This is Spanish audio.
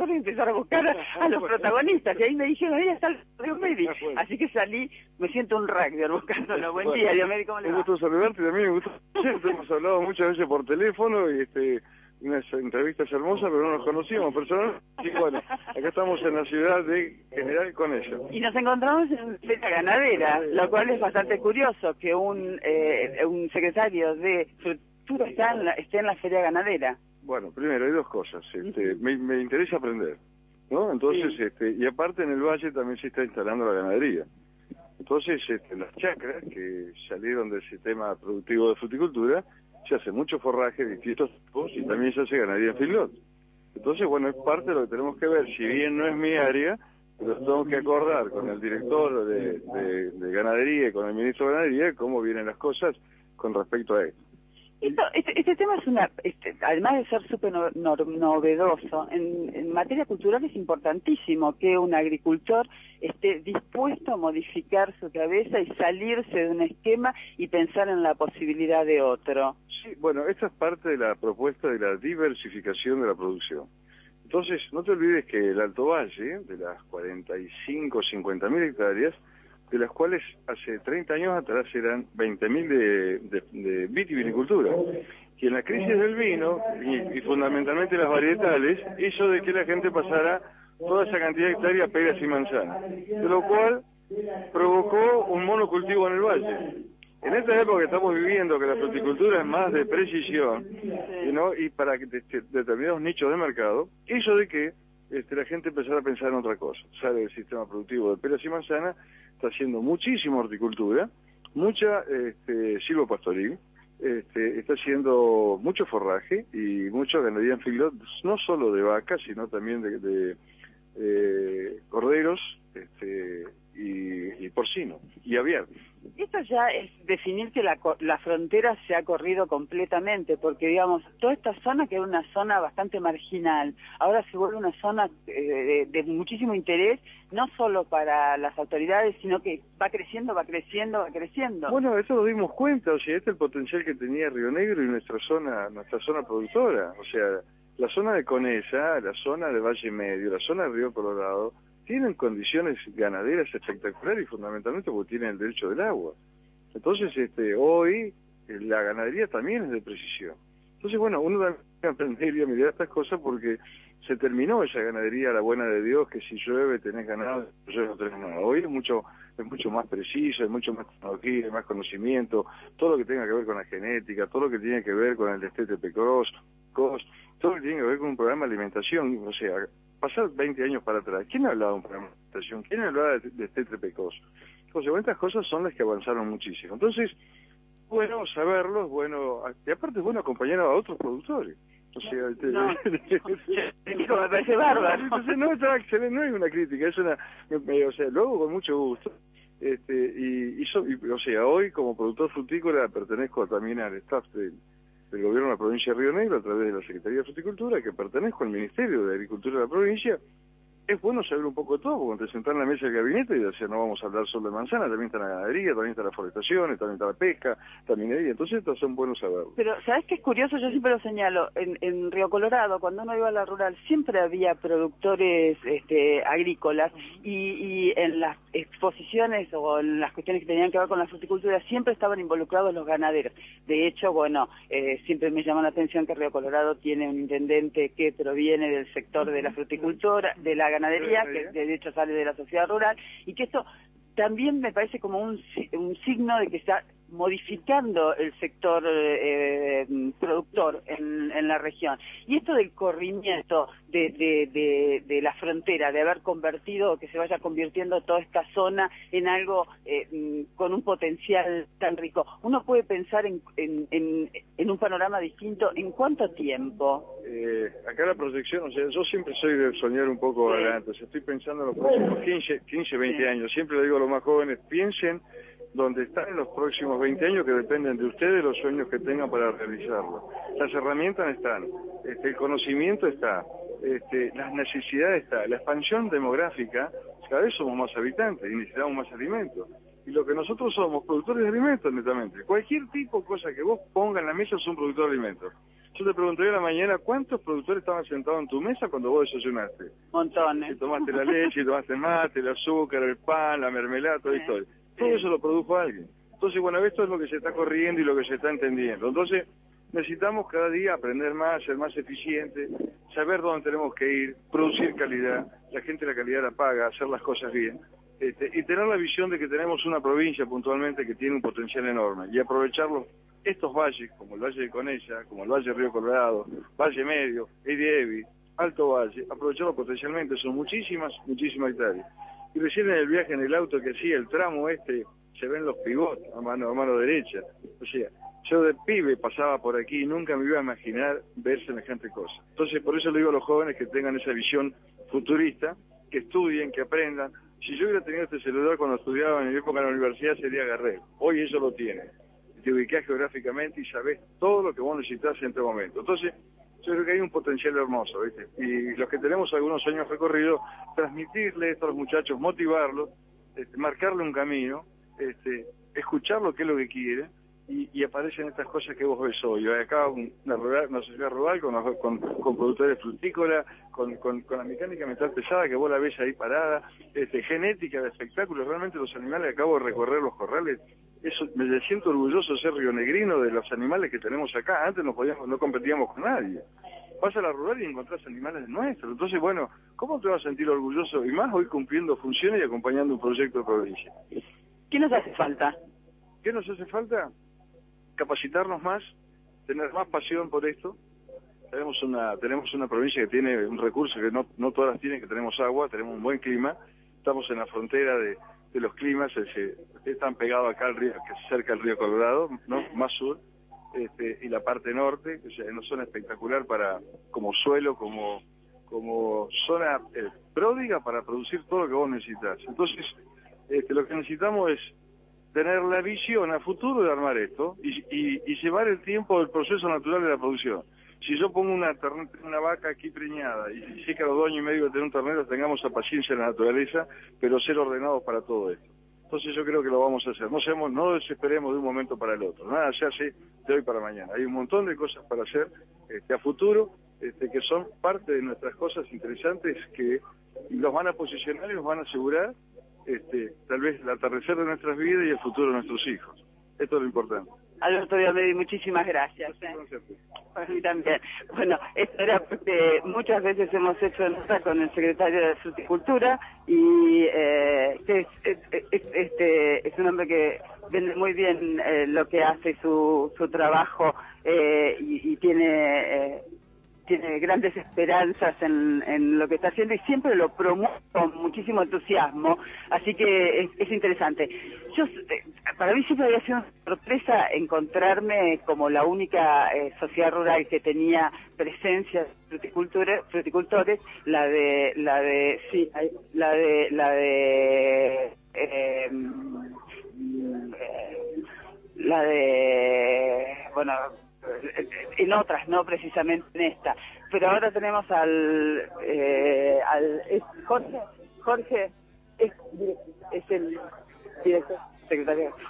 mejor empezar a buscar a los protagonistas. Y ahí me dijeron, ahí está el Diomedes. Bueno. Así que salí, me siento un rugby buscándolo. Buen día, Diomedes, ¿cómo le va? Un gusto saludarte, también me gusta. Hemos hablado muchas veces por teléfono y unas entrevistas hermosas, pero no nos conocíamos personalmente. Y bueno, acá estamos en la ciudad de General Conesa. Y nos encontramos en Feria Ganadera, lo cual es bastante curioso que un secretario de Fruticultura esté en la Feria Ganadera. Bueno, primero hay dos cosas. Me interesa aprender, ¿no? Entonces, sí. Y aparte en el valle también se está instalando la ganadería. Entonces, las chacras que salieron del sistema productivo de fruticultura, se hace mucho forraje de distintos tipos y también se hace ganadería en feedlot. Entonces, bueno, es parte de lo que tenemos que ver. Si bien no es mi área, pero tengo que acordar con el director de ganadería y con el ministro de ganadería cómo vienen las cosas con respecto a esto. Este tema es además de ser súper novedoso, en materia cultural es importantísimo que un agricultor esté dispuesto a modificar su cabeza y salirse de un esquema y pensar en la posibilidad de otro. Sí, bueno, esta es parte de la propuesta de la diversificación de la producción. Entonces, no te olvides que el Alto Valle, de las 45 o 50.000 hectáreas, de las cuales hace 30 años atrás eran 20.000 de vitivinicultura. Y en la crisis del vino, y fundamentalmente las varietales, hizo de que la gente pasara toda esa cantidad de hectáreas a peras y manzanas, de lo cual provocó un monocultivo en el valle. En esta época que estamos viviendo, que la fruticultura es más de precisión, ¿no? Y para determinados nichos de mercado, hizo de que la gente empezara a pensar en otra cosa. Sale del sistema productivo de peras y manzanas, está haciendo muchísima horticultura, mucha silvopastoril, está haciendo mucho forraje y mucha ganadería en feedlot, no solo de vacas, sino también de corderos y porcino y aviar. Esto ya es definir que la frontera se ha corrido completamente, porque digamos, toda esta zona que era una zona bastante marginal, ahora se vuelve una zona de muchísimo interés, no solo para las autoridades, sino que va creciendo, va creciendo, va creciendo. Bueno, eso nos dimos cuenta, o sea, este es el potencial que tenía Río Negro y nuestra zona productora, o sea, la zona de Conesa, la zona de Valle Medio, la zona de Río Colorado, tienen condiciones ganaderas espectaculares y fundamentalmente porque tienen el derecho del agua. Entonces, hoy la ganadería también es de precisión. Entonces, bueno, uno también aprender a mirar estas cosas porque se terminó esa ganadería, la buena de Dios, que si llueve tenés ganado, si llueve no tenés nada. Hoy es mucho más preciso, hay mucho más tecnología, hay más conocimiento, todo lo que tenga que ver con la genética, todo lo que tiene que ver con el destete precoz, todo lo que tiene que ver con un programa de alimentación, o sea, pasar 20 años para atrás, ¿quién hablaba de un programa de alimentación? ¿Quién hablaba de destete precoz? Entonces, estas cosas son las que avanzaron muchísimo. Entonces, bueno saberlo, y aparte es bueno acompañar a otros productores. O sea, me parece bárbaro. Entonces, no, está excelente, no es una crítica, es o sea, lo hago con mucho gusto. O sea, hoy como productor frutícola pertenezco también al staff del gobierno de la provincia de Río Negro a través de la Secretaría de Fruticultura, que pertenezco al Ministerio de Agricultura de la provincia. Es bueno saber un poco de todo, porque cuando te sentás en la mesa del gabinete y decís, no vamos a hablar solo de manzana, también está la ganadería, también está la forestación, también está la pesca, la minería, entonces estos son buenos saberlos. Pero, ¿sabes qué es curioso? Yo siempre lo señalo, en Río Colorado, cuando uno iba a la rural, siempre había productores agrícolas, y en las exposiciones o en las cuestiones que tenían que ver con la fruticultura, siempre estaban involucrados los ganaderos. De hecho, bueno, siempre me llama la atención que Río Colorado tiene un intendente que proviene del sector de la fruticultura, de la ganadería, que de hecho sale de la sociedad rural, y que esto también me parece como un signo de que está modificando el sector productor en la región. Y esto del corrimiento de la frontera, de haber convertido, que se vaya convirtiendo toda esta zona en algo con un potencial tan rico. Uno puede pensar en un panorama distinto. ¿En cuánto tiempo? Acá la proyección, o sea, yo siempre soy de soñar un poco adelante. O sea, estoy pensando en los próximos 15, 20 años. Siempre le digo a los más jóvenes, piensen donde están en los próximos 20 años, que dependen de ustedes los sueños que tengan para realizarlo. Las herramientas están, el conocimiento está, las necesidades están, la expansión demográfica, cada vez somos más habitantes y necesitamos más alimentos. Y lo que nosotros somos, productores de alimentos, netamente. Cualquier tipo de cosa que vos pongas en la mesa es un productor de alimentos. Yo te pregunté a la mañana, ¿cuántos productores estaban sentados en tu mesa cuando vos desayunaste? Montones. Que tomaste la leche, tomaste el mate, el azúcar, el pan, la mermelada, todo esto. Todo eso lo produjo alguien. Entonces, bueno, esto es lo que se está corriendo y lo que se está entendiendo. Entonces, necesitamos cada día aprender más, ser más eficientes, saber dónde tenemos que ir, producir calidad, la gente la calidad la paga, hacer las cosas bien, y tener la visión de que tenemos una provincia puntualmente que tiene un potencial enorme, y aprovecharlo, estos valles, como el Valle de Conesa, como el Valle de Río Colorado, Valle Medio, Edievi, Alto Valle, aprovecharlo potencialmente, son muchísimas hectáreas. Y recién en el viaje en el auto que hacía, el tramo se ven los pivots a mano derecha. O sea, yo de pibe pasaba por aquí y nunca me iba a imaginar ver semejante cosa. Entonces, por eso le digo a los jóvenes que tengan esa visión futurista, que estudien, que aprendan. Si yo hubiera tenido este celular cuando estudiaba en mi época en la universidad, sería Garrel. Hoy eso lo tiene. Te ubicás geográficamente y sabés todo lo que vos necesitas en este momento. Entonces, yo creo que hay un potencial hermoso, ¿viste? Y los que tenemos algunos años recorridos, transmitirle esto a los muchachos, motivarlos, marcarle un camino, escuchar lo que es lo que quiere, y aparecen estas cosas que vos ves hoy. Acá una sociedad rural con productores frutícolas, con la mecánica metal pesada que vos la ves ahí parada, genética de espectáculos. Realmente los animales, acabo de recorrer los corrales, eso, me siento orgulloso de ser rionegrino de los animales que tenemos acá. Antes no competíamos con nadie. Vas a la rural y encontrás animales nuestros. Entonces, bueno, ¿cómo te vas a sentir orgulloso? Y más hoy cumpliendo funciones y acompañando un proyecto de provincia. ¿Qué nos hace falta? ¿Qué nos hace falta? Capacitarnos más, tener más pasión por esto. Tenemos una provincia que tiene un recurso que no todas las tienen, que tenemos agua, tenemos un buen clima. Estamos en la frontera de los climas, están pegados acá al río, que es cerca del río Colorado, ¿no? Más sur, y la parte norte, o sea, es una zona espectacular como suelo, como zona pródiga para producir todo lo que vos necesitas. Entonces, lo que necesitamos es tener la visión a futuro de armar esto y llevar el tiempo del proceso natural de la producción. Si yo pongo una vaca aquí preñada y sé que a los 2 años y medio de tener un ternero, tengamos la paciencia en la naturaleza, pero ser ordenados para todo esto. Entonces yo creo que lo vamos a hacer. No desesperemos de un momento para el otro. Nada se hace de hoy para mañana. Hay un montón de cosas para hacer a futuro, que son parte de nuestras cosas interesantes que los van a posicionar y nos van a asegurar tal vez el atardecer de nuestras vidas y el futuro de nuestros hijos. Esto es lo importante. Alberto Diomedi, muchísimas gracias. Para mí también. Bueno, esto era porque muchas veces hemos hecho nota con el secretario de Fruticultura y es un hombre que vende muy bien lo que hace su trabajo y tiene grandes esperanzas en lo que está haciendo y siempre lo promueve con muchísimo entusiasmo, así que es interesante. Para mí siempre había sido una sorpresa encontrarme como la única sociedad rural que tenía presencia de fruticultores, bueno, en otras, no precisamente en esta. Pero ahora tenemos Jorge es el director secretario.